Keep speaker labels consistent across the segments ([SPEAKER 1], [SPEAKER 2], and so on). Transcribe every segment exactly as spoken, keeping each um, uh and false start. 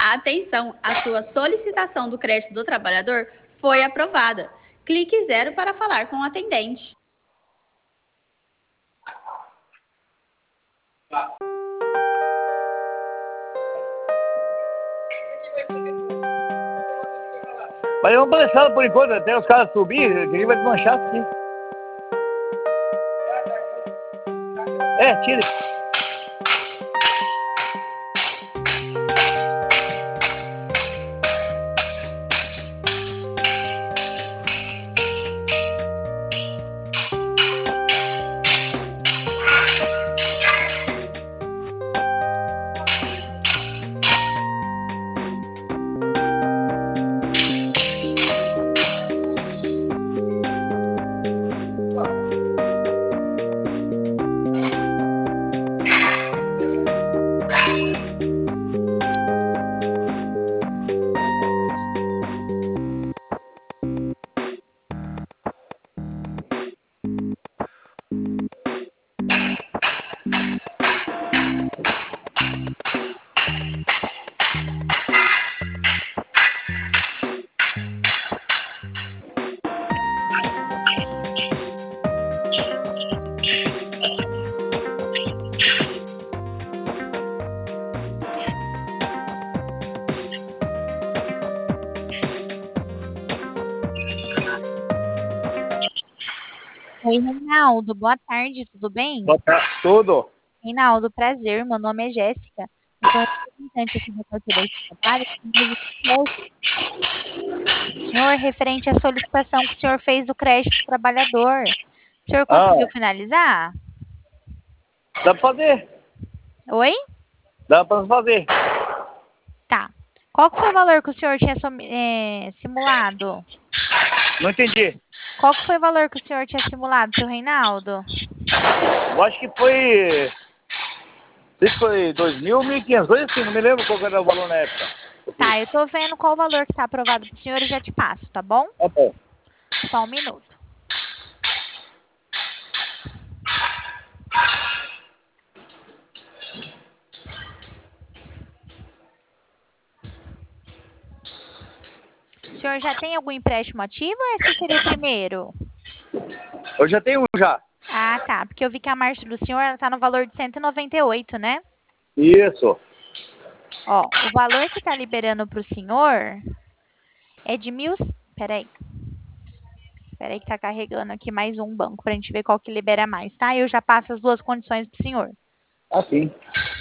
[SPEAKER 1] Atenção, a sua solicitação do crédito do trabalhador foi aprovada. Clique zero para falar com o atendente.
[SPEAKER 2] Mas vamos deixar por enquanto, até os caras subirem, que ele vai desmanchar aqui. É, tira.
[SPEAKER 3] Oi, Reinaldo, boa tarde, tudo bem?
[SPEAKER 2] Botar tudo.
[SPEAKER 3] Reinaldo, prazer, meu nome é Jéssica, eu sou representante aqui da carteira de trabalho. Senhor, referente à solicitação que o senhor fez do crédito do trabalhador, o senhor conseguiu
[SPEAKER 2] Ah.
[SPEAKER 3] finalizar?
[SPEAKER 2] Dá pra fazer.
[SPEAKER 3] Oi?
[SPEAKER 2] Dá pra fazer.
[SPEAKER 3] Tá. Qual que foi o valor que o senhor tinha é, simulado?
[SPEAKER 2] Não entendi.
[SPEAKER 3] Qual que foi o valor que o senhor tinha simulado, seu Reinaldo?
[SPEAKER 2] Eu acho que foi... Não sei se foi dois mil ou mil e quinhentos, coisa assim, não me lembro qual era o valor na época.
[SPEAKER 3] Tá, eu tô vendo qual o valor que tá aprovado pro senhor e já te passo, tá bom?
[SPEAKER 2] Tá bom.
[SPEAKER 3] Só um minuto. O senhor já tem algum empréstimo ativo ou esse seria o primeiro?
[SPEAKER 2] Eu já tenho um já.
[SPEAKER 3] Ah, tá. Porque eu vi que a marcha do senhor ela tá no valor de cento e noventa e oito, né?
[SPEAKER 2] Isso.
[SPEAKER 3] Ó, o valor que tá liberando pro senhor é de mil... Peraí. Peraí que tá carregando aqui mais um banco pra gente ver qual que libera mais, tá? Eu já passo as duas condições pro senhor.
[SPEAKER 2] Assim.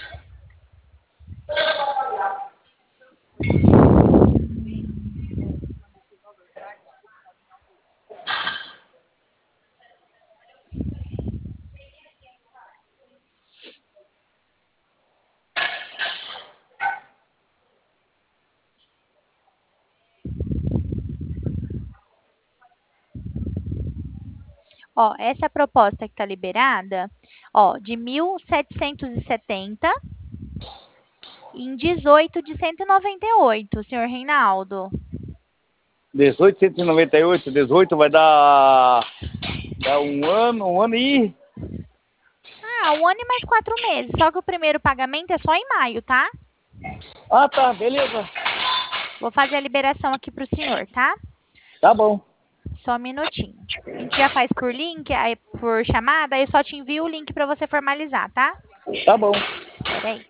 [SPEAKER 3] Ó, essa proposta que tá liberada, ó, de mil setecentos e setenta em dezoito de cento e noventa e oito, senhor Reinaldo.
[SPEAKER 2] dezoito, cento e noventa e oito, dezoito vai dar... Dá um ano, um ano e...
[SPEAKER 3] Ah, um ano e mais quatro meses. Só que o primeiro pagamento é só em maio, tá?
[SPEAKER 2] Ah, tá, beleza.
[SPEAKER 3] Vou fazer a liberação aqui pro senhor, tá?
[SPEAKER 2] Tá bom.
[SPEAKER 3] Só um minutinho. A gente já faz por link, aí por chamada, aí eu só te envio o link para você formalizar, tá?
[SPEAKER 2] Tá bom.
[SPEAKER 3] Peraí.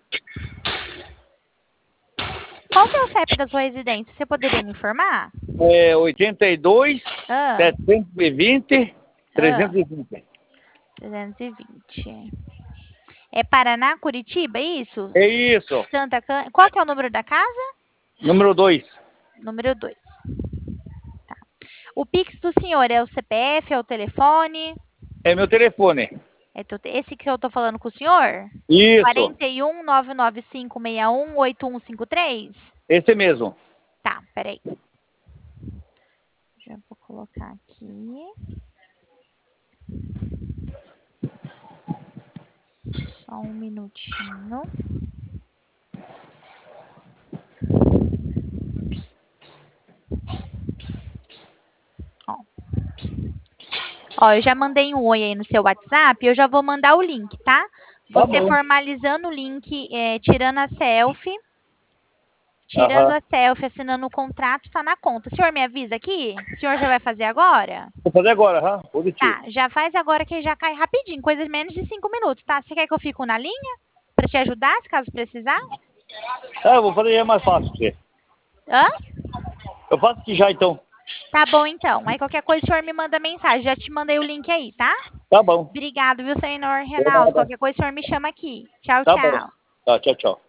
[SPEAKER 3] Qual que é o C E P da sua residência? Você poderia me informar?
[SPEAKER 2] É oitenta e dois,
[SPEAKER 3] Ah,
[SPEAKER 2] setecentos e vinte,
[SPEAKER 3] ah,
[SPEAKER 2] trezentos e vinte.
[SPEAKER 3] trezentos e vinte. É Paraná, Curitiba, é isso?
[SPEAKER 2] É isso.
[SPEAKER 3] Santa Can... Qual que é o número da casa?
[SPEAKER 2] Número dois.
[SPEAKER 3] Número dois. Tá. O Pix do senhor é o C P F, é o telefone?
[SPEAKER 2] É meu telefone.
[SPEAKER 3] É tu- esse que eu tô falando com o senhor?
[SPEAKER 2] Isso.
[SPEAKER 3] quarenta e um, nove nove cinco, seis um, oito um cinco três?
[SPEAKER 2] Esse mesmo.
[SPEAKER 3] Tá, peraí. Já vou colocar aqui. Só um minutinho. Ó. Ó, eu já mandei um oi aí no seu WhatsApp, eu já vou mandar o link, tá? Você
[SPEAKER 2] bom.
[SPEAKER 3] formalizando o link, é, tirando a selfie, Tirando
[SPEAKER 2] Aham.
[SPEAKER 3] a selfie, assinando o contrato, está na conta. O senhor me avisa aqui? O senhor já vai fazer agora?
[SPEAKER 2] Vou fazer agora, aham. Positivo.
[SPEAKER 3] Tá, já faz agora que já cai rapidinho, coisas menos de cinco minutos, tá? Você quer que eu fique na linha? Pra te ajudar, se caso precisar?
[SPEAKER 2] Ah, eu vou fazer já mais fácil pra você.
[SPEAKER 3] Hã?
[SPEAKER 2] Eu faço aqui já, então.
[SPEAKER 3] Tá bom, então. Aí qualquer coisa o senhor me manda mensagem. Já te mandei o link aí, tá?
[SPEAKER 2] Tá bom.
[SPEAKER 3] Obrigado, viu, senhor
[SPEAKER 2] De
[SPEAKER 3] Reinaldo?
[SPEAKER 2] nada.
[SPEAKER 3] Qualquer coisa o senhor me chama aqui. Tchau,
[SPEAKER 2] Tá
[SPEAKER 3] tchau.
[SPEAKER 2] bom. Tá, tchau, tchau.